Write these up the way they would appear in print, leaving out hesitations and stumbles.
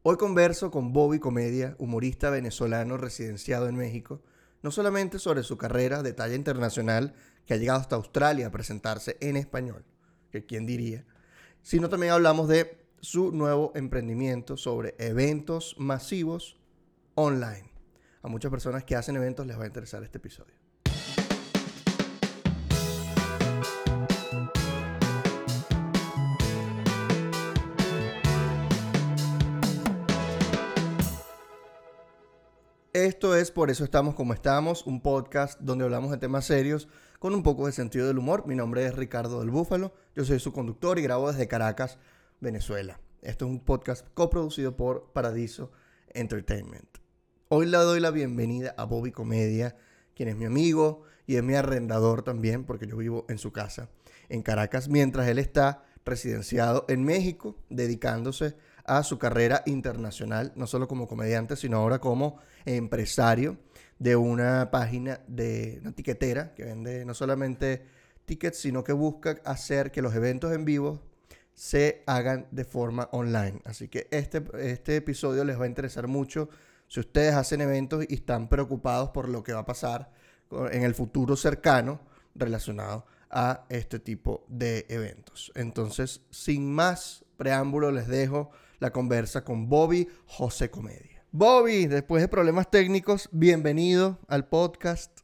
Hoy converso con Bobby Comedia, humorista venezolano residenciado en México, no solamente sobre su carrera de talla internacional, que ha llegado hasta Australia a presentarse en español, que quién diría, sino también hablamos de su nuevo emprendimiento sobre eventos masivos online. A muchas personas que hacen eventos les va a interesar este episodio. Esto es Por eso estamos como estamos, un podcast donde hablamos de temas serios con un poco de sentido del humor. Mi nombre es Ricardo del Búfalo, yo soy su conductor y grabo desde Caracas, Venezuela. Esto es un podcast coproducido por Paradiso Entertainment. Hoy le doy la bienvenida a Bobby Comedia, quien es mi amigo y es mi arrendador también, porque yo vivo en su casa en Caracas, mientras él está residenciado en México, dedicándose a su carrera internacional, no solo como comediante, sino ahora como empresario de una página de una tiquetera que vende no solamente tickets, sino que busca hacer que los eventos en vivo se hagan de forma online. Así que este episodio les va a interesar mucho si ustedes hacen eventos y están preocupados por lo que va a pasar en el futuro cercano relacionado a este tipo de eventos. Entonces, sin más preámbulo, les dejo la conversa con Bobby José Comedia. Bobby, después de problemas técnicos, bienvenido al podcast.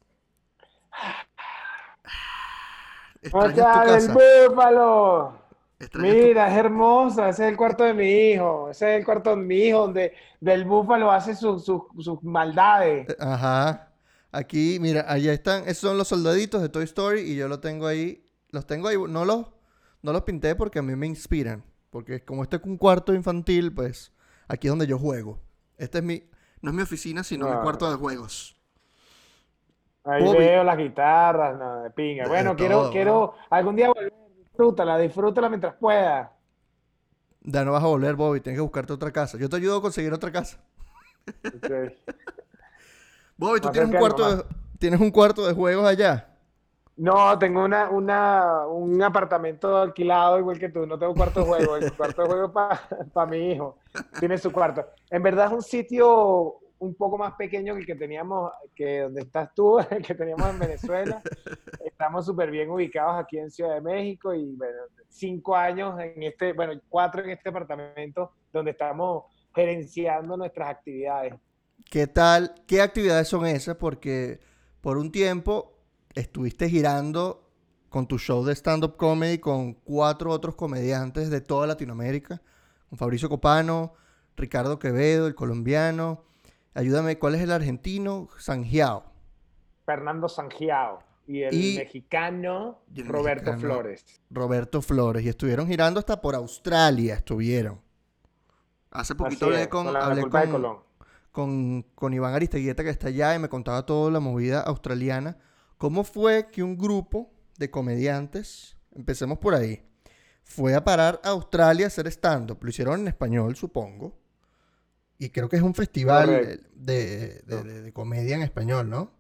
¿Cómo ¿Extrañas tu estás, el casa? búfalo? ¿Extrañas tu... Mira, es hermosa. Ese es el cuarto de mi hijo. Ese es el cuarto de mi hijo donde del búfalo hace sus maldades. Ajá. Aquí, mira, allá están. Esos son los soldaditos de Toy Story y yo los tengo ahí. Los tengo ahí. No los pinté porque a mí me inspiran. Porque como este es un cuarto infantil, pues aquí es donde yo juego. Este es mi... No es mi oficina, sino mi No, cuarto de juegos. ahí Bobby, veo las guitarras, no, de pinga. de Bueno, todo, ¿no? quiero algún día volver. Disfrútala mientras pueda. Ya no vas a volver, Bobby. Tienes que buscarte otra casa. Yo te ayudo a conseguir otra casa. Ok. Bobby, tú Más tienes un cerca de mi cuarto mamá. de... ¿Tienes un cuarto de juegos allá? No, tengo un apartamento alquilado igual que tú. No tengo cuarto de juego. El cuarto de juego es para mi hijo. Tiene su cuarto. En verdad es un sitio un poco más pequeño que el que teníamos, que donde estás tú, el que teníamos en Venezuela. Estamos súper bien ubicados aquí en Ciudad de México y bueno, 5 años en este, bueno, 4 en este apartamento donde estamos gerenciando nuestras actividades. ¿Qué tal? ¿Qué actividades son esas? Porque por un tiempo estuviste girando con tu show de stand-up comedy con 4 otros comediantes de toda Latinoamérica, con Fabricio Copano, Ricardo Quevedo, el colombiano. Ayúdame, ¿cuál es el argentino? Sangiao. Fernando Sangiao y el Y, mexicano y el Roberto mexicano Flores. Roberto Flores. Y estuvieron girando hasta por Australia, estuvieron. Hace poquito Así es, con la hablé culpa de Colón. con Iván Aristeguieta, que está allá, y me contaba toda la movida australiana. ¿Cómo fue que un grupo de comediantes, empecemos por ahí, fue a parar a Australia a hacer stand-up? Lo hicieron en español, supongo. Y creo que es un festival Correcto. de comedia en español, ¿no?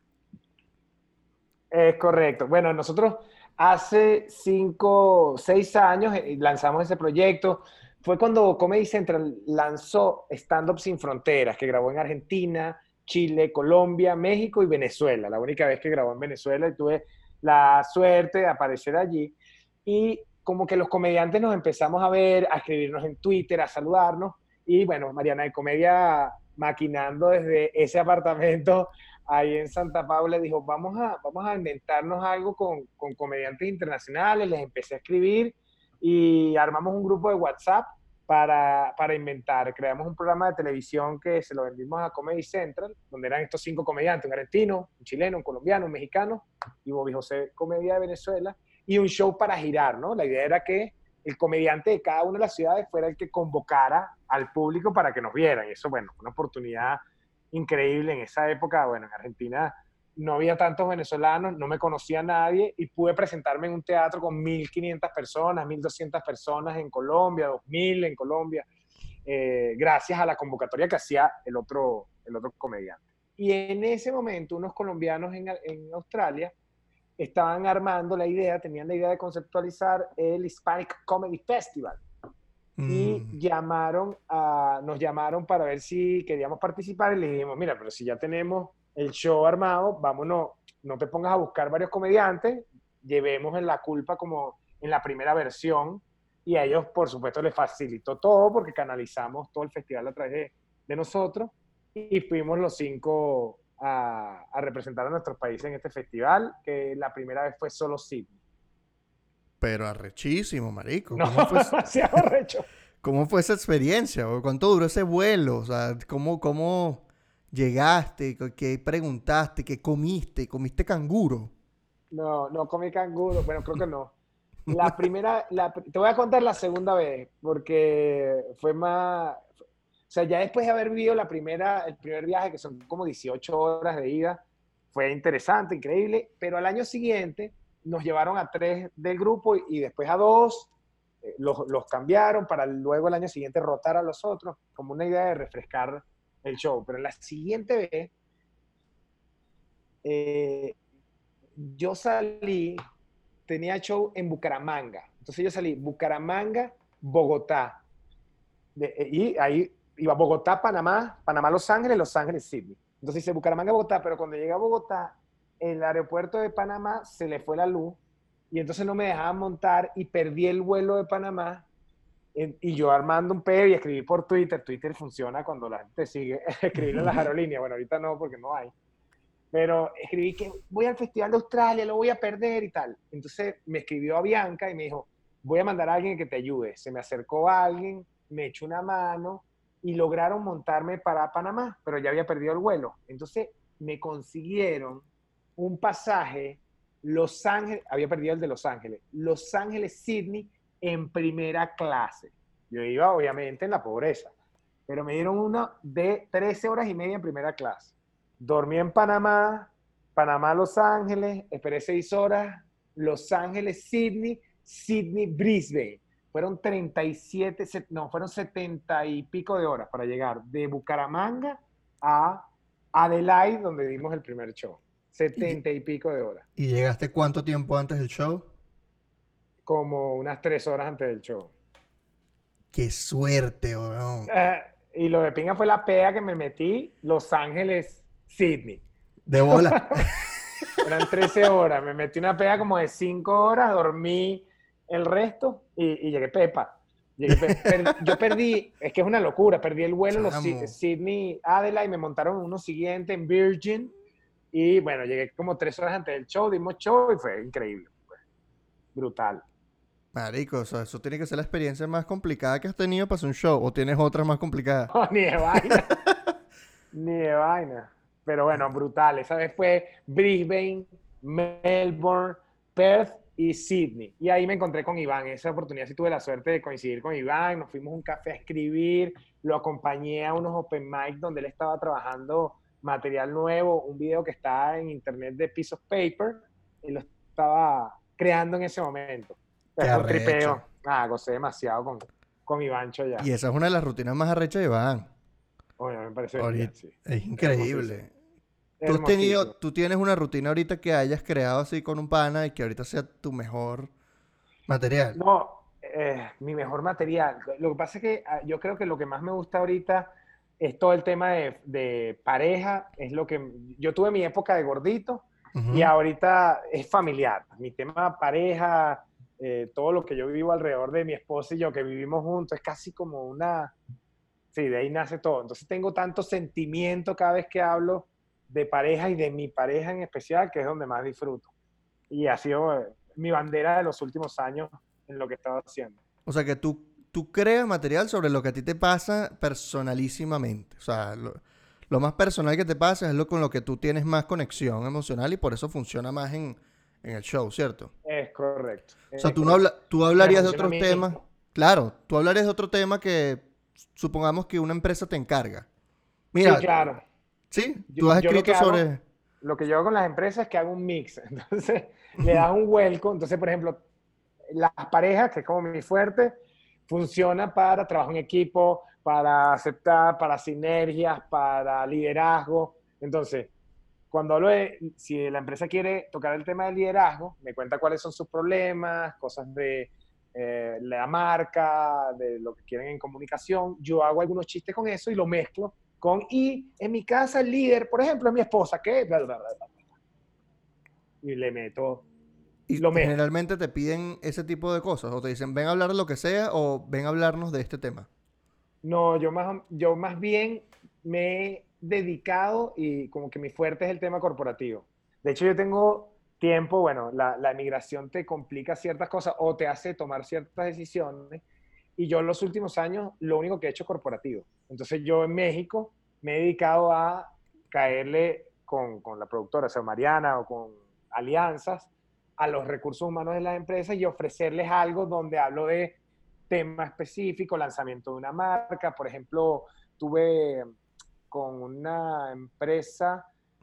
Es correcto. Bueno, nosotros hace 6 años lanzamos ese proyecto. Fue cuando Comedy Central lanzó Stand Up Sin Fronteras, que grabó en Argentina, Chile, Colombia, México y Venezuela. La única vez que grabó en Venezuela y tuve la suerte de aparecer allí. Y como que los comediantes nos empezamos a ver, a escribirnos en Twitter, a saludarnos. Y bueno, Mariana de Comedia maquinando desde ese apartamento ahí en Santa Paula, dijo, vamos a inventarnos algo con comediantes internacionales, les empecé a escribir y armamos un grupo de WhatsApp para inventar. Creamos un programa de televisión que se lo vendimos a Comedy Central, donde eran estos 5 comediantes, un argentino, un chileno, un colombiano, un mexicano, y Bobby José, comedia de Venezuela, y un show para girar, ¿no? La idea era que el comediante de cada una de las ciudades fuera el que convocara al público para que nos vieran. Y eso, bueno, una oportunidad increíble en esa época. Bueno, en Argentina no había tantos venezolanos, no me conocía nadie y pude presentarme en un teatro con 1.500 personas, 1.200 personas en Colombia, 2.000 en Colombia, gracias a la convocatoria que hacía el otro comediante. Y en ese momento unos colombianos en Australia tenían la idea de conceptualizar el Hispanic Comedy Festival. y Mm, nos llamaron para ver si queríamos participar y le dijimos, mira, pero si ya tenemos el show armado, vámonos, no te pongas a buscar varios comediantes, llevemos en la culpa como en la primera versión y a ellos, por supuesto, les facilitó todo porque canalizamos todo el festival a través de nosotros y fuimos los 5 a representar a nuestros países en este festival, que la primera vez fue solo Sydney. pero arrechísimo, marico. No, demasiado recho. ¿Cómo fue esa experiencia? ¿O cuánto duró ese vuelo? O sea, ¿cómo llegaste? ¿Qué preguntaste? ¿Qué comiste? ¿Comiste canguro? No, no comí canguro. Bueno, creo que no. La primera, te voy a contar la segunda vez, porque fue más, o sea, ya después de haber vivido el primer viaje, que son como 18 horas de ida, fue interesante, increíble, pero al año siguiente nos llevaron a 3 del grupo y después a 2, los cambiaron para luego el año siguiente rotar a los otros, como una idea de refrescar el show. Pero en la siguiente vez, eh, yo salí, tenía show en Bucaramanga. Entonces yo salí Bucaramanga, Bogotá. Y ahí iba Bogotá, Panamá, Panamá, Los Ángeles, Sydney. Entonces hice Bucaramanga, Bogotá, pero cuando llegué a Bogotá, el aeropuerto de Panamá se le fue la luz y entonces no me dejaban montar y perdí el vuelo de Panamá. Y yo armando un pedo y escribí por Twitter. Twitter funciona cuando la gente sigue escribiendo en las aerolíneas. Bueno, ahorita no, porque no hay. Pero escribí que voy al Festival de Australia, lo voy a perder y tal. Entonces me escribió a Bianca y me dijo, voy a mandar a alguien que te ayude. Se me acercó a alguien, me echó una mano y lograron montarme para Panamá, pero ya había perdido el vuelo. Entonces me consiguieron un pasaje Los Ángeles, había perdido el de Los Ángeles, Sydney en primera clase. Yo iba obviamente en la pobreza, pero me dieron uno de 13 horas y media en primera clase. Dormí en Panamá, Panamá, Los Ángeles, esperé 6 horas, Los Ángeles, Sydney, Sydney, Brisbane. Fueron 37, no, fueron 70 y pico de horas para llegar de Bucaramanga a Adelaide, donde dimos el primer show. ¿Y, 70 y pico de horas. y llegaste cuánto tiempo antes del show? Como unas 3 horas antes del show. ¡Qué suerte, weón! Eh, y lo de pinga fue la pega que me metí, Los Ángeles, Sydney. De bola. Eran 13 horas, me metí una pega como de 5 horas, dormí el resto y llegué pepa. Yo perdí, es que es una locura, perdí el vuelo en los Chamo. Sydney, Adelaide, me montaron uno siguiente en Virgin y bueno, llegué como 3 horas antes del show, dimos show y fue increíble, fue brutal. Marico, o sea, eso tiene que ser la experiencia más complicada que has tenido para hacer un show. ¿O tienes otras más complicadas? No, ni de vaina, ni de vaina. Pero bueno, brutal. Esa vez fue Brisbane, Melbourne, Perth y Sydney. Y ahí me encontré con Iván. Esa oportunidad sí tuve la suerte de coincidir con Iván. Nos fuimos a un café a escribir. Lo acompañé a unos open mic donde él estaba trabajando material nuevo, un video que está en internet de Piece of Paper. Y lo estaba creando en ese momento. Qué Entonces fue un arrecho. tripeo. Gocé demasiado con Ivancho ya. Y esa es una de las rutinas más arrechas de Iván. Oye, me parece bestial, Ahorita. sí. Es Hermosísimo. increíble. Hermosísimo. Tú tienes una rutina ahorita que hayas creado así con un pana y que ahorita sea tu mejor material. No, mi mejor material. Lo que pasa es que yo creo que lo que más me gusta ahorita es todo el tema de pareja. Es lo que yo tuve mi época de gordito y Ujú. ahorita es familiar. Mi tema pareja, todo lo que yo vivo alrededor de mi esposa y yo que vivimos juntos es casi como una. Sí, de ahí nace todo. Entonces tengo tanto sentimiento cada vez que hablo de pareja y de mi pareja en especial, que es donde más disfruto. Y ha sido mi bandera de los últimos años en lo que he estado haciendo. O sea que tú creas material sobre lo que a ti te pasa personalísimamente. O sea, lo más personal que te pasa es lo con lo que tú tienes más conexión emocional y por eso funciona más en el show, ¿cierto? Es correcto, O sea, es correcto. tú Me hablarías de funciona a otros mí. temas. Claro, tú hablarías de otro tema que supongamos que una empresa te encarga. Sí, Mira, claro. sí, Yo, tú has yo escrito sobre... lo que yo hago con las empresas es que hago un mix. Entonces, le das un vuelco. Entonces, por ejemplo, las parejas, que es como mi fuerte, funciona para trabajo en equipo, para aceptar, para sinergias, para liderazgo. Entonces, cuando hablo de, si la empresa quiere tocar el tema del liderazgo, me cuenta cuáles son sus problemas, cosas de la marca, de lo que quieren en comunicación. Yo hago algunos chistes con eso y lo mezclo con, y en mi casa el líder, por ejemplo, es mi esposa, que bla, bla, bla, bla, y le meto, Y lo mezclo. generalmente te piden ese tipo de cosas, o te dicen, ven a hablar de lo que sea, o ven a hablarnos de este tema. No, yo más bien me he dedicado y como que mi fuerte es el tema corporativo. De hecho, yo tengo tiempo, bueno, la emigración te complica ciertas cosas o te hace tomar ciertas decisiones. Y yo en los últimos años lo único que he hecho es corporativo. Entonces yo en México me he dedicado a caerle con la productora, o sea, Mariana, o con alianzas, a los recursos humanos de las empresas y ofrecerles algo donde hablo de tema específico, lanzamiento de una marca. Por ejemplo, tuve con una empresa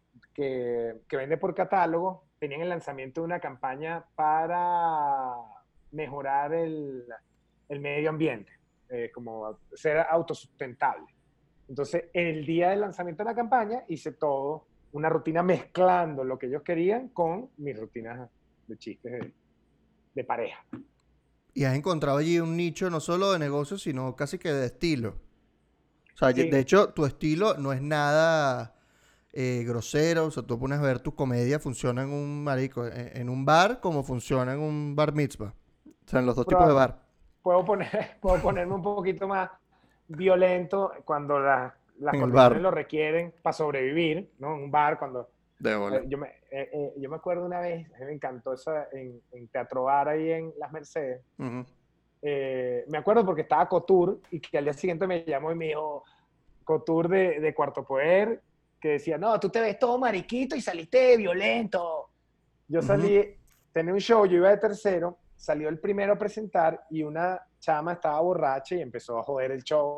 que vende por catálogo, tenían el lanzamiento de una campaña para mejorar el medio ambiente, como ser autosustentable. Entonces, el día del lanzamiento de la campaña hice todo, una rutina mezclando lo que ellos querían con mis rutinas de chistes de pareja. Y has encontrado allí un nicho no solo de negocio, sino casi que de estilo. O sea, de Sí, hecho, tu estilo no es nada grosero. O sea, tú pones a ver tu comedia, funciona en un marico, en un bar, como funciona en un bar mitzvah. O sea, en los dos tipos de pero bar. puedo ponerme un poquito más violento cuando las En el condiciones bar. lo requieren para sobrevivir, ¿no? En un bar, cuando De bola. yo me acuerdo una vez, a mí me encantó esa en Teatro Bar ahí en Las Mercedes. Ujú. Me acuerdo porque estaba Couture y que al día siguiente me llamó y me dijo, Couture de Cuarto Poder, que decía, no, tú te ves todo mariquito y saliste violento. Yo Ujú. salí, tenía un show, yo iba de tercero, salió el primero a presentar y una chama estaba borracha y empezó a joder el show.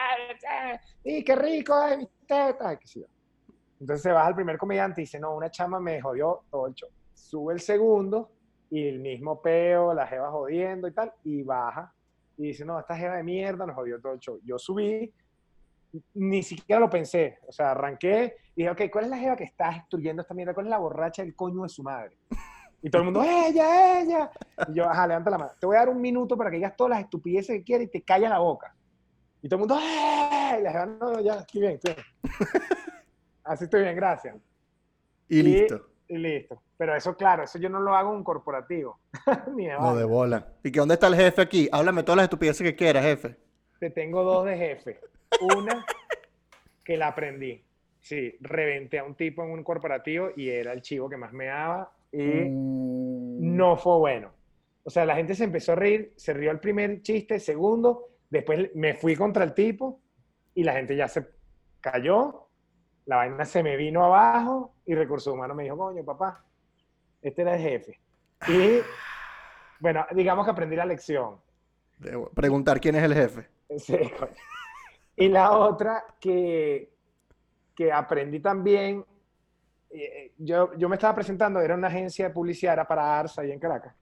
¡Y qué rico! ¡Ay, mis tetas! ¿Qué sé yo? Entonces se baja el primer comediante y dice, no, una chama me jodió todo el show. Sube el segundo y el mismo peo, la jeva jodiendo y tal, y baja y dice, no, esta jeva de mierda nos jodió todo el show. Yo subí, ni siquiera lo pensé, o sea, arranqué y dije, ok, ¿cuál es la jeva que está destruyendo esta mierda? ¿Cuál es la borracha del coño de su madre? Y todo el mundo, ella, ella. Y yo, ajá, levanta la mano. Te voy a dar un minuto para que digas todas las estupideces que quieras y te calla la boca. Y todo el mundo, ¡eh! Y la jeva, no, ya, estoy bien, estoy bien. Así estoy bien, gracias. Y Y, listo. y listo. Pero eso, claro, eso yo no lo hago en un corporativo, ni de No, de vaina. bola. ¿Y que dónde está el jefe aquí? Háblame todas las estupideces que quieras, jefe. Te tengo dos de jefe. Una que la aprendí. Sí, reventé a un tipo en un corporativo y era el chivo que más me daba y Uh, no fue bueno. O sea, la gente se empezó a reír, se rió el primer chiste, segundo, después me fui contra el tipo y la gente ya se cayó, la vaina se me vino abajo y Recursos Humanos me dijo, coño, papá, este era el jefe. Y bueno, digamos que aprendí la lección. Y, preguntar quién es el jefe. sí, coño. Y la otra que aprendí también, yo me estaba presentando, era una agencia de publicidad, era para Arsa ahí en Caracas.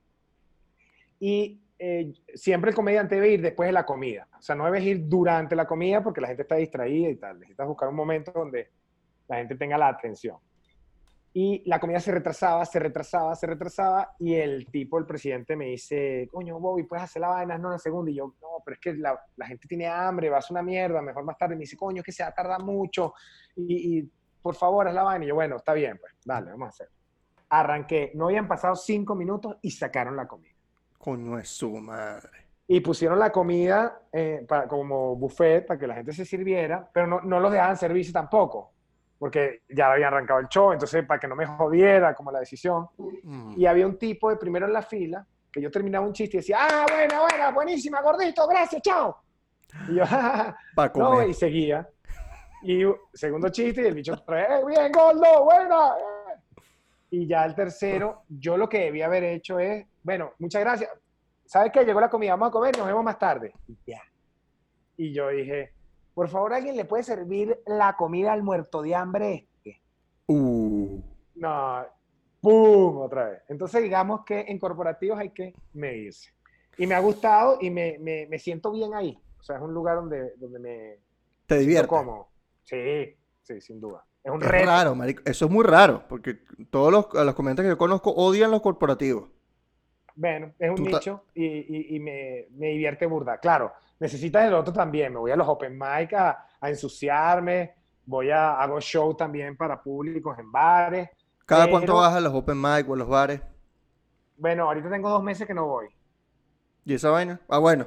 Y siempre el comediante debe ir después de la comida. O sea, no debes ir durante la comida porque la gente está distraída y tal. Necesitas buscar un momento donde la gente tenga la atención. Y la comida se retrasaba, se retrasaba, se retrasaba. Y el tipo, el presidente, me dice, coño, Bobby, puedes hacer la vaina, no, en el segundo. Y yo, no, pero es que la gente tiene hambre, va a ser una mierda, mejor más tarde. Y me dice, coño, es que se va a tardar mucho. Y por favor, haz la vaina. Y yo, bueno, está bien, pues, dale, vamos a hacer. Arranqué, no habían pasado 5 minutos y sacaron la comida. Coño es su madre. Y pusieron la comida como buffet para que la gente se sirviera, pero no los dejaban servirse tampoco, porque ya había arrancado el show, entonces para que no me jodiera como la decisión. Mm. Y había un tipo de primero en la fila, que yo terminaba un chiste y decía, ah, buena, buena, buenísima, gordito, gracias, chao. Y yo, Para no, comer. y seguía. Y segundo chiste y el bicho otra vez, bien, gordo, buena. Y ya el tercero, yo lo que debía haber hecho es, bueno, muchas gracias. ¿Sabes qué? Llegó la comida, vamos a comer, nos vemos más tarde. Y ya. Y yo dije, por favor, ¿alguien le puede servir la comida al muerto de hambre este? Uh. No, ¡pum! Otra vez. Entonces, digamos que en corporativos hay que medirse. Y me ha gustado y me siento bien ahí. O sea, es un lugar donde Te me siento diviertes. cómodo. Sí, sí, sin duda. Es un Es reto. raro, marico. Eso es muy raro, porque todos los comediantes que yo conozco odian los corporativos. Bueno, es un Tú ta- nicho y me divierte burda. Claro, necesitas el otro también. Me voy a los open mic a ensuciarme, hago show también para públicos en bares, ¿Cada cuánto vas pero a los open mic o a los bares? bueno, ahorita tengo 2 meses que no voy. ¿Y esa vaina? Ah, bueno.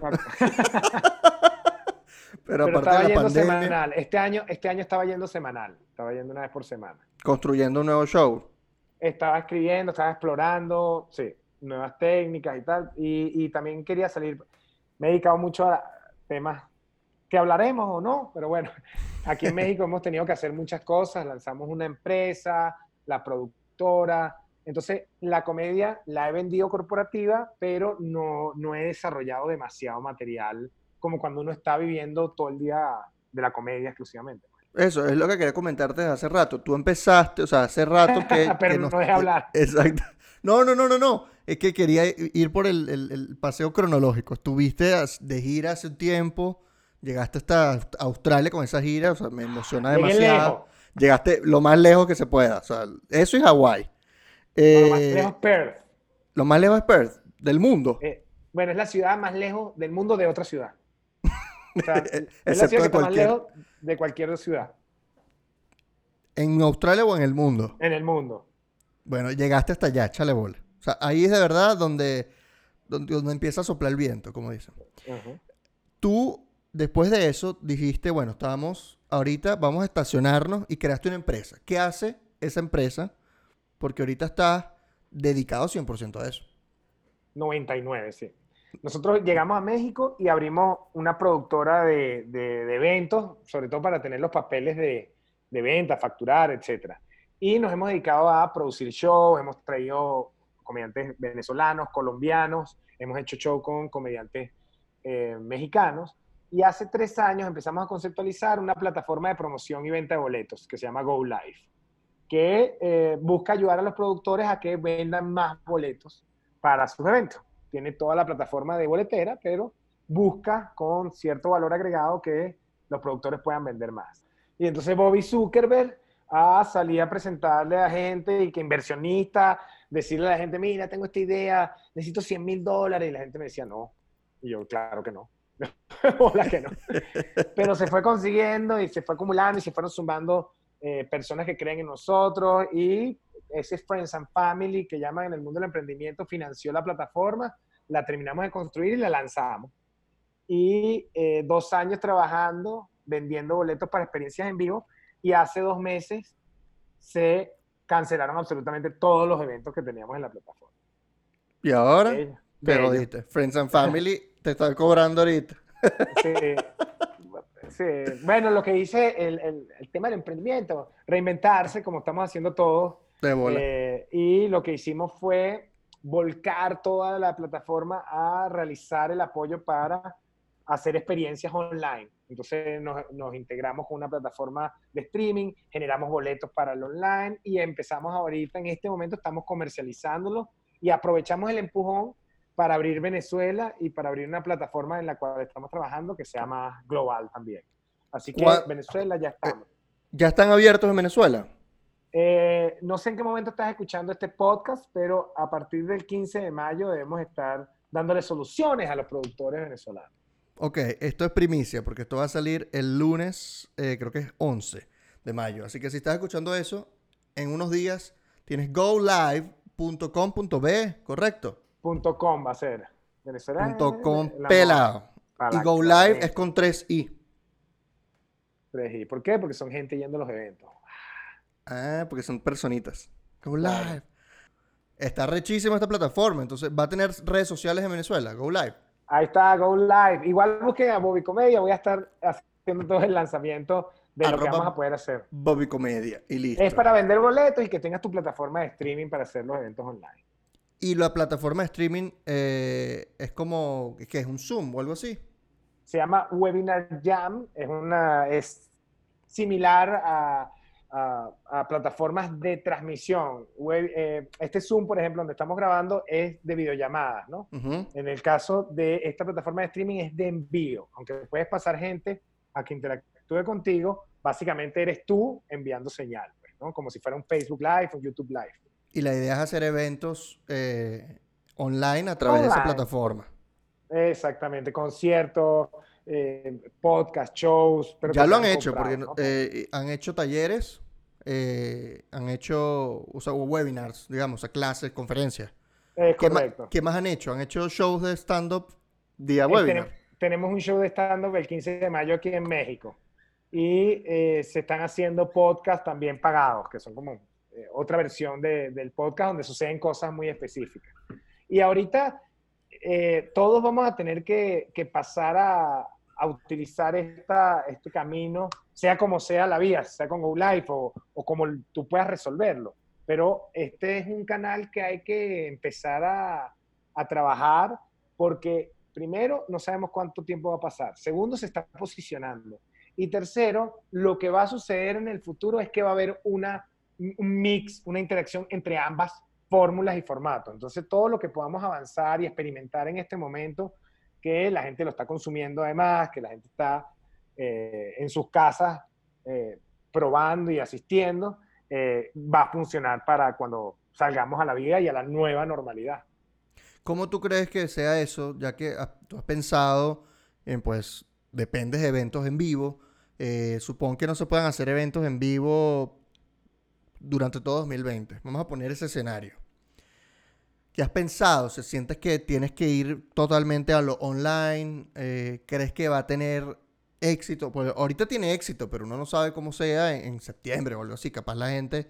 Pero Pero aparte de estaba la yendo pandemia, semanal. Este año estaba yendo semanal. Estaba yendo una vez por semana. construyendo un nuevo show. Estaba escribiendo, estaba explorando, sí, nuevas técnicas y tal. Y también quería salir. Me he dedicado mucho a temas que hablaremos o no, pero bueno, aquí en México hemos tenido que hacer muchas cosas. Lanzamos una empresa, la productora. Entonces, la comedia la he vendido corporativa, pero no he desarrollado demasiado material como cuando uno está viviendo todo el día de la comedia exclusivamente. Eso es lo que quería comentarte desde hace rato. Tú empezaste, o sea, hace rato Pero que nos... no deje hablar. exacto. No, no, no, no, no. Es que quería ir por el paseo cronológico. Estuviste de gira hace un tiempo, llegaste hasta Australia con esa gira, o sea, me emociona Llegué demasiado. lejos. Llegaste lo más lejos que se pueda, o sea, eso y Hawái. No, lo más lejos Eh, Perth. lo más lejos es Perth, del mundo, Bueno, es la ciudad más lejos del mundo de otra ciudad. O sea, es la excepto ciudad que de está más cualquier... lejos de cualquier ciudad ¿En Australia o en el mundo? en el mundo. Bueno, llegaste hasta allá, échale bola. O sea, ahí es de verdad donde empieza a soplar el viento, como dicen. Ujú. Tú, después de eso, dijiste, bueno, ahorita vamos a estacionarnos y creaste una empresa. ¿Qué hace esa empresa? Porque ahorita estás dedicado 100% a eso. 99, sí. Nosotros llegamos a México y abrimos una productora de eventos, sobre todo para tener los papeles de venta, facturar, etcétera. Y nos hemos dedicado a producir shows, hemos traído comediantes venezolanos, colombianos, hemos hecho show con comediantes mexicanos. Y hace 3 años empezamos a conceptualizar una plataforma de promoción y venta de boletos que se llama Go Live, que busca ayudar a los productores a que vendan más boletos para sus eventos. Tiene toda la plataforma de boletera, pero busca con cierto valor agregado que los productores puedan vender más. Y entonces Bobby Zuckerberg salía a presentarle a gente y que inversionista, decirle a la gente, mira, tengo esta idea, necesito $100,000, y la gente me decía, no. Y yo, claro que no. Hola que no. Pero se fue consiguiendo y se fue acumulando y se fueron sumando personas que creen en nosotros, y ese Friends and Family que llaman en el mundo del emprendimiento financió la plataforma, la terminamos de construir y la lanzamos. Y 2 años trabajando, vendiendo boletos para experiencias en vivo, y hace 2 meses se cancelaron absolutamente todos los eventos que teníamos en la plataforma. Y ahora Bello, te bello. jodiste. Friends and Family te están cobrando ahorita. Sí, sí. Bueno, lo que hice, el tema del emprendimiento, reinventarse como estamos haciendo todos. De bola. Y lo que hicimos fue volcar toda la plataforma a realizar el apoyo para hacer experiencias online. Entonces nos integramos con una plataforma de streaming, generamos boletos para el online y empezamos ahorita, en este momento estamos comercializándolo y aprovechamos el empujón para abrir Venezuela y para abrir una plataforma en la cual estamos trabajando que sea más global también. Así que ¿Cuá- Venezuela ya eh, estamos. ¿Ya están abiertos en Venezuela? No sé en qué momento estás escuchando este podcast, pero a partir del 15 de mayo debemos estar dándole soluciones a los productores venezolanos. Ok, esto es primicia, porque esto va a salir el lunes, creo que es 11 de mayo. Así que si estás escuchando eso, en unos días tienes golive.com.be, ¿correcto? .com va a ser. Venezuela Punto .com es la moda. pelado. Para Y la Go Live es claramente. con 3 i. ¿Por qué? Porque son gente yendo a los eventos. Ah, porque son personitas. Go Claro. Live. Está rechísima esta plataforma, entonces va a tener redes sociales en Venezuela, Go Live. Ahí está, Go Live. Igual busquen a Bobby Comedia, voy a estar haciendo todo el lanzamiento de lo que vamos a Arroba poder hacer. Bobby Comedia y Es listo. para vender boletos y que tengas tu plataforma de streaming para hacer los eventos online. Y la plataforma de streaming es como, ¿qué es? ¿Un Zoom o algo así? Se llama Webinar Jam, es similar a plataformas de transmisión. Este Zoom, por ejemplo, donde estamos grabando, es de videollamadas, ¿no? Ujú. En el caso de esta plataforma de streaming es de envío, aunque puedes pasar gente a que interactúe contigo, básicamente eres tú enviando señal, pues, ¿no? Como si fuera un Facebook Live, un YouTube Live. Y la idea es hacer eventos online a través de esa Online. plataforma. Exactamente, conciertos, podcast, shows, pero que Ya lo han sean hecho, porque comprados, ¿no? han hecho talleres, han hecho, o sea, webinars, digamos, o sea, clases, conferencias. Es ¿Qué más, correcto. qué más han hecho? Han hecho shows de stand-up vía Eh, webinar. tenem- tenemos un show de stand-up el 15 de mayo aquí en México y se están haciendo podcasts también pagados, que son como otra versión del podcast donde suceden cosas muy específicas. Y ahorita todos vamos a tener que pasar a utilizar este camino, sea como sea la vía, sea con Go Live o como tú puedas resolverlo. Pero este es un canal que hay que empezar a trabajar porque primero no sabemos cuánto tiempo va a pasar. Segundo, se está posicionando. Y tercero, lo que va a suceder en el futuro es que va a haber un mix, una interacción entre ambas fórmulas y formatos. Entonces, todo lo que podamos avanzar y experimentar en este momento, que la gente lo está consumiendo además, que la gente está en sus casas probando y asistiendo, va a funcionar para cuando salgamos a la vida y a la nueva normalidad. ¿Cómo tú crees que sea eso? Ya que tú has pensado en, pues, dependes de eventos en vivo. Supongo que no se puedan hacer eventos en vivo durante todo 2020. Vamos a poner ese escenario. ¿Qué has pensado? ¿Se sientes que tienes que ir totalmente a lo online? ¿Crees que va a tener éxito? Pues ahorita tiene éxito, pero uno no sabe cómo sea en septiembre o algo así. Capaz la gente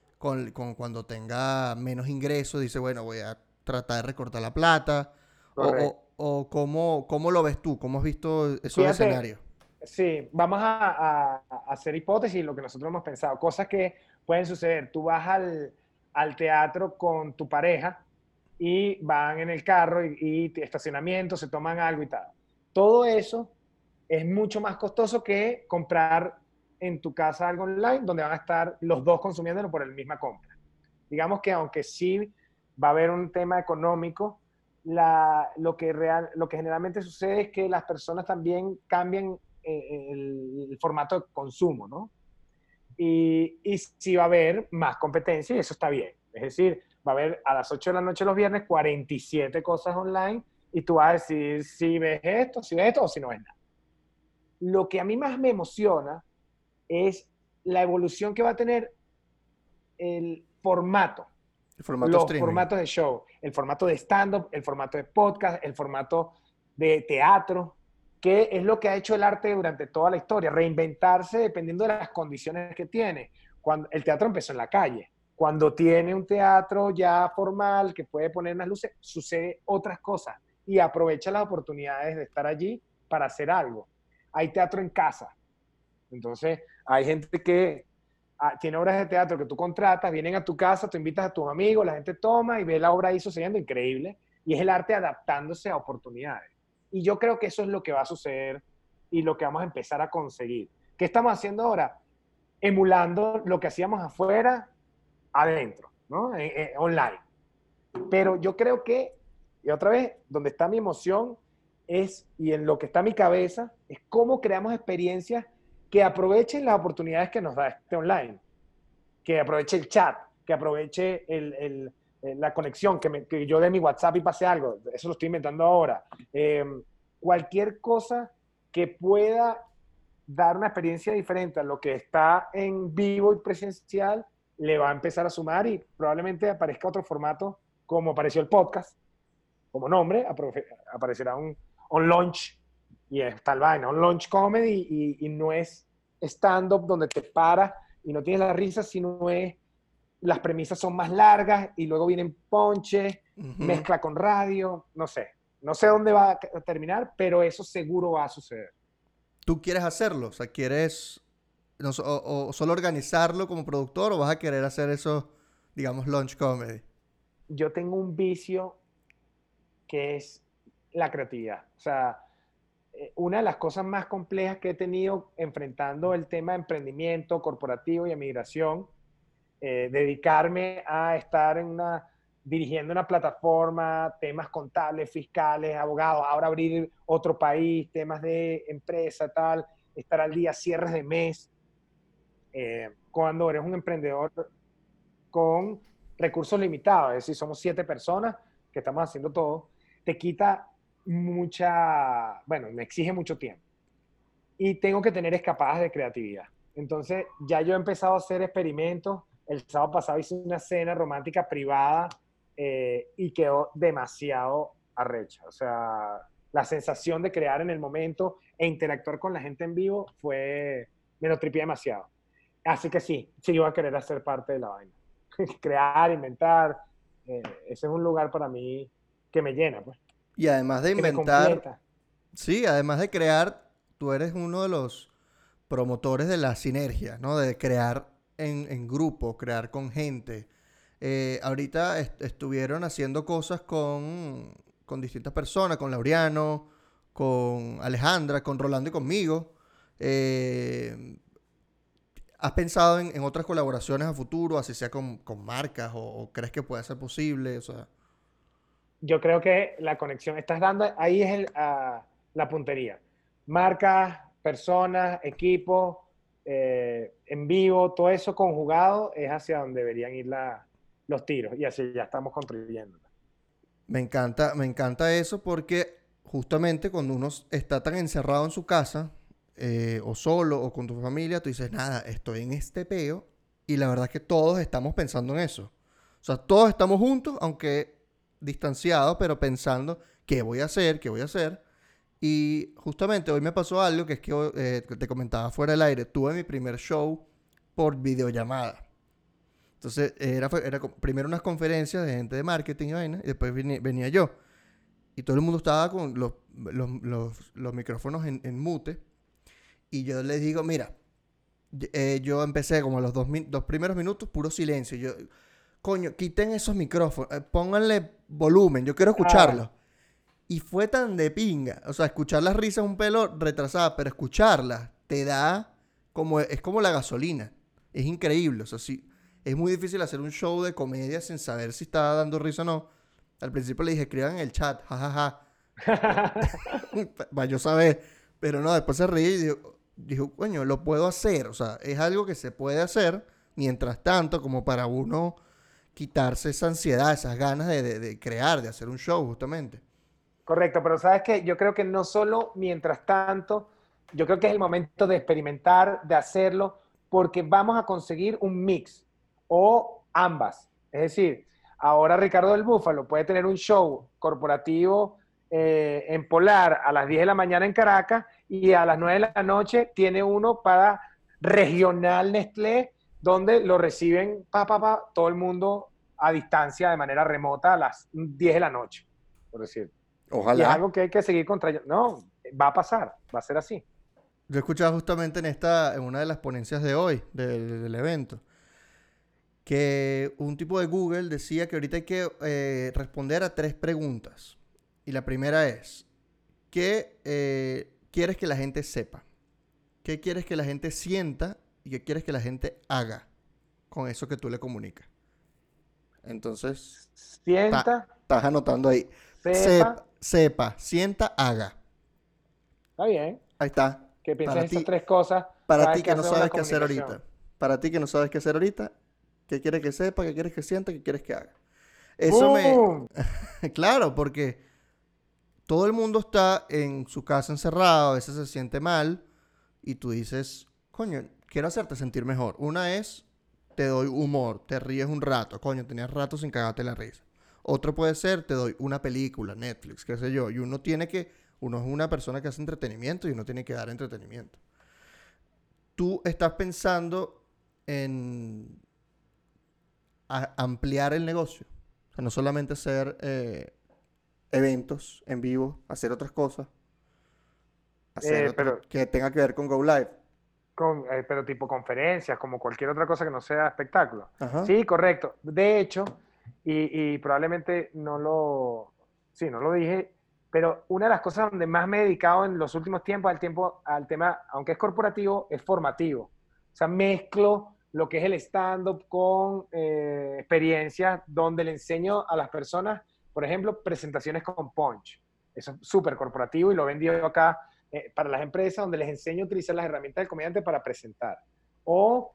cuando tenga menos ingresos dice, bueno, voy a tratar de recortar la plata. Correcto. O cómo lo ves tú, cómo has visto esos Fíjate, escenarios. sí, vamos a hacer hipótesis, lo que nosotros hemos pensado, cosas que pueden suceder. Tú vas al teatro con tu pareja y van en el carro y estacionamiento, se toman algo y tal. Todo eso es mucho más costoso que comprar en tu casa algo online donde van a estar los dos consumiéndolo por la misma compra. Digamos que aunque sí va a haber un tema económico, lo que generalmente sucede es que las personas también cambian el formato de consumo, ¿no? Y sí va a haber más competencia y eso está bien. Es decir, va a haber a las 8 de la noche los viernes 47 cosas online y tú vas a decir si ves esto o si no ves nada. Lo que a mí más me emociona es la evolución que va a tener el formato, El formato los streaming. formatos de show, el formato de stand-up, el formato de podcast, el formato de teatro, que es lo que ha hecho el arte durante toda la historia, reinventarse dependiendo de las condiciones que tiene. Cuando el teatro empezó en la calle, cuando tiene un teatro ya formal que puede poner unas luces, sucede otras cosas y aprovecha las oportunidades de estar allí para hacer algo. Hay teatro en casa, entonces hay gente que tiene obras de teatro que tú contratas, vienen a tu casa, tú invitas a tus amigos, la gente toma y ve la obra ahí sucediendo, increíble. Y es el arte adaptándose a oportunidades. Y yo creo que eso es lo que va a suceder y lo que vamos a empezar a conseguir. ¿Qué estamos haciendo ahora? Emulando lo que hacíamos afuera, adentro, ¿no? Online. Pero yo creo que, y otra vez, donde está mi emoción es, y en lo que está mi cabeza, es cómo creamos experiencias que aprovechen las oportunidades que nos da este online, que aproveche el chat, que aproveche la conexión, que yo de mi WhatsApp y pase algo, eso lo estoy inventando ahora. Cualquier cosa que pueda dar una experiencia diferente a lo que está en vivo y presencial, le va a empezar a sumar y probablemente aparezca otro formato como apareció el podcast, como nombre, aparecerá un launch y es tal vaina, un launch comedy y no es stand-up donde te paras y no tienes la risa, sino es las premisas son más largas y luego vienen ponche, Ujú. mezcla con radio, no sé dónde va a terminar, pero eso seguro va a suceder. ¿Tú quieres hacerlo? O sea, ¿quieres o solo organizarlo como productor o vas a querer hacer eso, digamos, launch comedy? Yo tengo un vicio que es la creatividad. O sea, una de las cosas más complejas que he tenido enfrentando el tema de emprendimiento corporativo y emigración, dedicarme a estar dirigiendo una plataforma, temas contables, fiscales, abogados, ahora abrir otro país, temas de empresa, tal, estar al día, cierres de mes, cuando eres un emprendedor con recursos limitados, es decir, somos 7 personas que estamos haciendo todos, te quita me exige mucho tiempo. Y tengo que tener escapadas de creatividad. Entonces, ya yo he empezado a hacer experimentos. El sábado pasado hice una cena romántica privada y quedó demasiado arrecha. O sea, la sensación de crear en el momento e interactuar con la gente en vivo me lo tripié demasiado. Así que sí voy a querer hacer parte de la vaina. Crear, inventar. Ese es un lugar para mí que me llena, pues, Y además de que me inventar, completa. sí, además de crear, tú eres uno de los promotores de la sinergia, ¿no? De crear en grupo, crear con gente. Ahorita estuvieron haciendo cosas con distintas personas, con Laureano, con Alejandra, con Rolando y conmigo. Eh, ¿Has pensado en otras colaboraciones a futuro, así sea con marcas, o crees que puede ser posible? O sea, Yo creo que la conexión, estás dando, ahí es la puntería. Marcas, personas, equipos, en vivo, todo eso conjugado es hacia donde deberían ir los tiros y así ya estamos construyendo. me encanta eso porque justamente cuando uno está tan encerrado en su casa, o solo, o con tu familia, tú dices, nada, estoy en este peo, y la verdad es que todos estamos pensando en eso. O sea, todos estamos juntos, aunque distanciados, pero pensando, ¿qué voy a hacer? ¿Qué voy a hacer? Y justamente hoy me pasó algo que es que te comentaba fuera del aire. Tuve mi primer show por videollamada. Entonces, primero unas conferencias de gente de marketing y vaina, y después venía yo. Y todo el mundo estaba con los micrófonos en mute. Y yo les digo, mira, yo empecé como a los dos primeros minutos, puro silencio. Yo, coño, quiten esos micrófonos, pónganle volumen, yo quiero Ah, escucharlos. Y fue tan de pinga. O sea, escuchar las risas un pelo retrasada, pero escucharlas te da como, es como la gasolina. Es increíble. O sea, sí, es muy difícil hacer un show de comedia sin saber si está dando risa o no. Al principio le dije, escriban en el chat, jajaja, para yo saber. Pero no, después se ríe y dijo, coño, lo puedo hacer. O sea, es algo que se puede hacer mientras tanto, como para uno quitarse esa ansiedad, esas ganas de crear, de hacer un show, justamente. correcto, pero sabes que yo creo que no solo mientras tanto, yo creo que es el momento de experimentar, de hacerlo, porque vamos a conseguir un mix o ambas. Es decir, ahora Ricardo del Búfalo puede tener un show corporativo en Polar a las 10 de la mañana en Caracas y a las 9 de la noche tiene uno para regional Nestlé, donde lo reciben todo el mundo a distancia de manera remota a las 10 de la noche, por decir. Y es Ojalá. algo que hay que seguir contra. No, va a pasar, va a ser así. Yo escuchaba justamente en una de las ponencias de hoy, del evento, que un tipo de Google decía que ahorita hay que responder a tres preguntas. Y la primera es, ¿qué quieres que la gente sepa? ¿Qué quieres que la gente sienta? ¿Y qué quieres que la gente haga con eso que tú le comunicas? Entonces, Sienta, estás anotando ahí. sepa, Sepa, sienta, haga. está bien. Ahí está. Que Para pienses esas ti, tres cosas para cada vez ti que que no haces una sabes qué hacer comunicación. ahorita. Para ti que no sabes qué hacer ahorita, qué quieres que sepa, qué quieres que sienta, qué quieres que haga. Eso me... ¡Boom! Claro, porque todo el mundo está en su casa encerrado, a veces se siente mal y tú dices, coño, quiero hacerte sentir mejor. Una es, te doy humor, te ríes un rato, coño, tenías rato sin cagarte la risa. Otro puede ser, te doy una película, Netflix, qué sé yo, y uno es una persona que hace entretenimiento y uno tiene que dar entretenimiento. Tú estás pensando en ampliar el negocio. O sea, no solamente hacer eventos en vivo, hacer otras cosas, Pero, que tenga que ver con Go Live. pero tipo conferencias, como cualquier otra cosa que no sea espectáculo. Ajá. Sí, correcto. De hecho, y probablemente sí, no lo dije, pero una de las cosas donde más me he dedicado en los últimos tiempos al tema, aunque es corporativo, es formativo. O sea, mezclo lo que es el stand-up con experiencias donde le enseño a las personas, por ejemplo, presentaciones con punch. Eso es súper corporativo y lo he vendido acá para las empresas, donde les enseño a utilizar las herramientas del comediante para presentar. O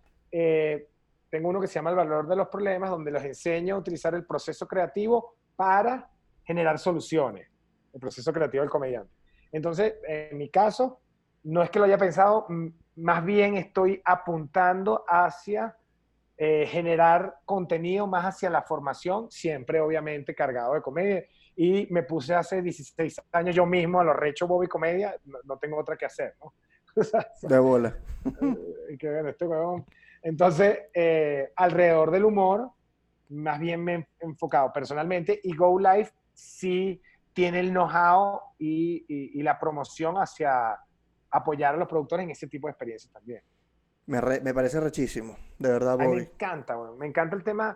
tengo uno que se llama El valor de los problemas, donde les enseño a utilizar el proceso creativo para generar soluciones, el proceso creativo del comediante. Entonces, en mi caso, no es que lo haya pensado, más bien estoy apuntando hacia generar contenido más hacia la formación, siempre obviamente cargado de comedia. Y me puse hace 16 años yo mismo a los rechos Bobby Comedia, no tengo otra que hacer, ¿no? De bola. Que bueno, este huevón. Entonces, alrededor del humor, más bien me he enfocado personalmente, y Go Live sí tiene el know-how y la promoción hacia apoyar a los productores en ese tipo de experiencias también. Me parece rechísimo, de verdad, A mí me Bobby. encanta, bueno, me encanta el tema,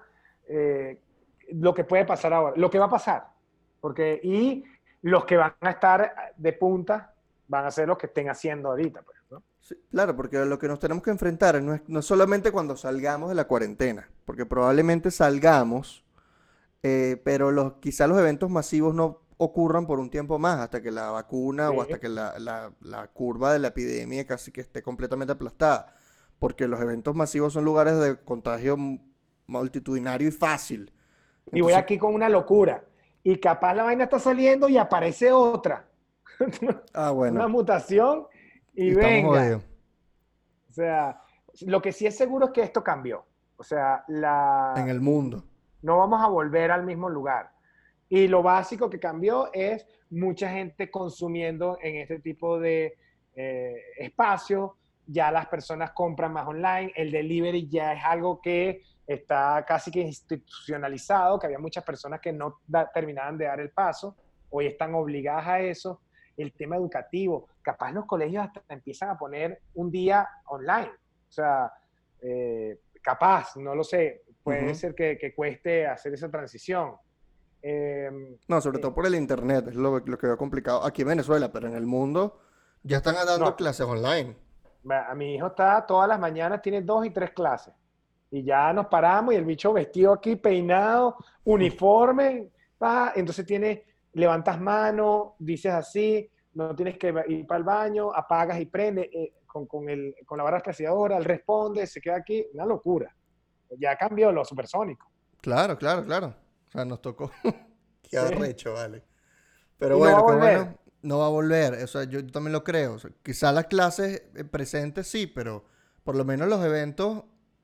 lo que puede pasar ahora, lo que va a pasar, porque y los que van a estar de punta van a ser los que estén haciendo ahorita, pues, ¿no? Sí, claro, porque lo que nos tenemos que enfrentar no es solamente cuando salgamos de la cuarentena, porque probablemente salgamos, pero quizá los eventos masivos no ocurran por un tiempo más, hasta que la vacuna o hasta Sí. que la curva de la epidemia casi que esté completamente aplastada, porque los eventos masivos son lugares de contagio multitudinario y fácil. Y voy Entonces, aquí con una locura. Y capaz la vaina está saliendo y aparece otra. Una bueno, mutación y y estamos venga. jodidos O sea, lo que sí es seguro es que esto cambió. O sea, en el mundo. no vamos a volver al mismo lugar. Y lo básico que cambió es mucha gente consumiendo en este tipo de espacios. Ya las personas compran más online. El delivery ya es algo que está casi que institucionalizado, que había muchas personas que no terminaban de dar el paso. Hoy están obligadas a eso. El tema educativo. Capaz los colegios hasta empiezan a poner un día online. O sea, capaz, no lo sé. Puede Ujú. ser que cueste hacer esa transición. Eh, No, sobre todo eh, por el internet, es lo que veo complicado aquí en Venezuela, pero en el mundo ya están dando no, clases online. a mi hijo está todas las mañanas, tiene 2 y 3 clases. Y ya nos paramos y el bicho vestido aquí, peinado, uniforme, entonces levantas mano, dices así, no tienes que ir para el baño, apagas y prendes con la barra espaciadora, él responde, se queda aquí, una locura. Ya cambió lo supersónico. Claro, claro, claro. O sea, nos tocó. Qué Sí. arrecho, vale. Pero Y no va a bueno, qué volver. bueno, no va a volver. O sea, yo también lo creo. O sea, quizá las clases presentes sí, pero por lo menos los eventos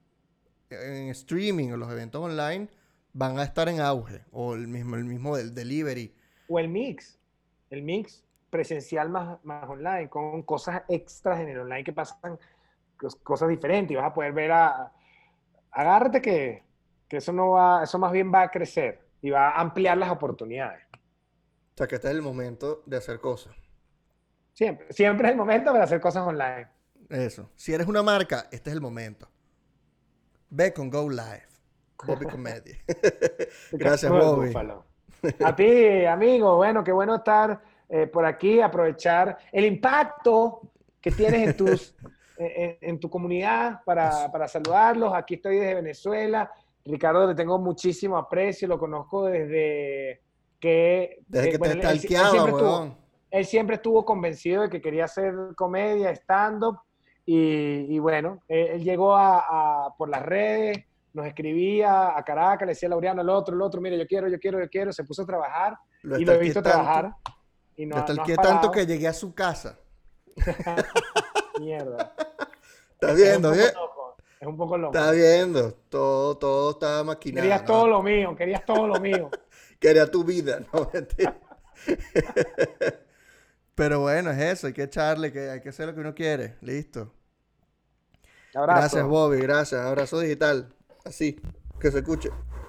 en streaming o los eventos online van a estar en auge. O el mismo del delivery. O el mix presencial más online, con cosas extras en el online que pasan, cosas diferentes, y vas a poder ver agárrate que eso no va, eso más bien va a crecer y va a ampliar las oportunidades. O sea, que este es el momento de hacer cosas. Siempre es el momento para hacer cosas online. Eso. Si eres una marca, este es el momento. Ve con Go Live. Bobby Comedia. Gracias, Ricardo del Bobby. Búfalo. A ti, amigo, bueno, qué bueno estar por aquí, aprovechar el impacto que tienes en tu comunidad Es- para saludarlos. Aquí estoy desde Venezuela. Ricardo, le tengo muchísimo aprecio, lo conozco desde que, Desde que te bueno, él stalkeaba, weón. siempre estuvo convencido de que quería hacer comedia, stand-up, y bueno, él llegó por las redes, nos escribía a Caracas, le decía a Laureano, el otro, mire, yo quiero, se puso a trabajar Lo y lo he stalkeé visto tanto. trabajar y Lo no has stalkeé tanto que parado. llegué a su casa. Mierda. ¿Estás Es un viendo, poco bien? loco, es un poco Estás loco. viendo. Todo estaba maquinado, Querías todo ¿no? lo mío, querías todo lo mío. Quería tu vida, no, mentira. Pero bueno, es eso. Hay que echarle, que hay que hacer lo que uno quiere. Listo. Gracias, Abrazo. Bobby. Gracias. Abrazo digital. Así. Que se escuche.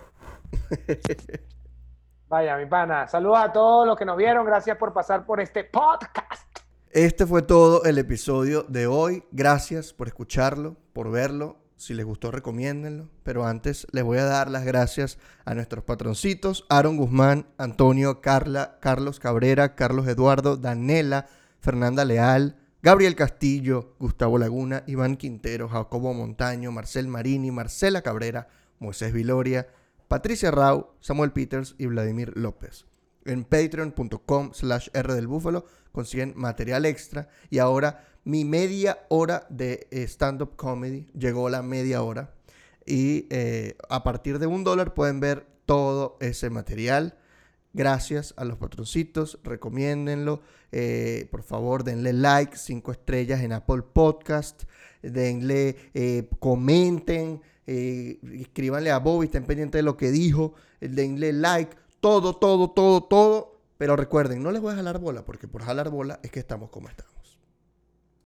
Vaya, mi pana. Saludos a todos los que nos vieron. Gracias por pasar por este podcast. Este fue todo el episodio de hoy. Gracias por escucharlo, por verlo. Si les gustó, recomiéndenlo. Pero antes les voy a dar las gracias a nuestros patroncitos: Aaron Guzmán, Antonio, Carla, Carlos Cabrera, Carlos Eduardo, Danela, Fernanda Leal, Gabriel Castillo, Gustavo Laguna, Iván Quintero, Jacobo Montaño, Marcel Marini, Marcela Cabrera, Moisés Viloria, Patricia Rau, Samuel Peters y Vladimir López. En patreon.com/R del Búfalo consiguen material extra. Y ahora mi media hora de stand-up comedy. Llegó la media hora. Y a partir de $1 pueden ver todo ese material. Gracias a los patroncitos, recomiéndenlo. Por favor, denle like, 5 estrellas en Apple Podcast. Denle, comenten, escríbanle a Bobby, estén pendientes de lo que dijo. Denle like, todo. Pero recuerden, no les voy a jalar bola, porque por jalar bola es que estamos como estamos.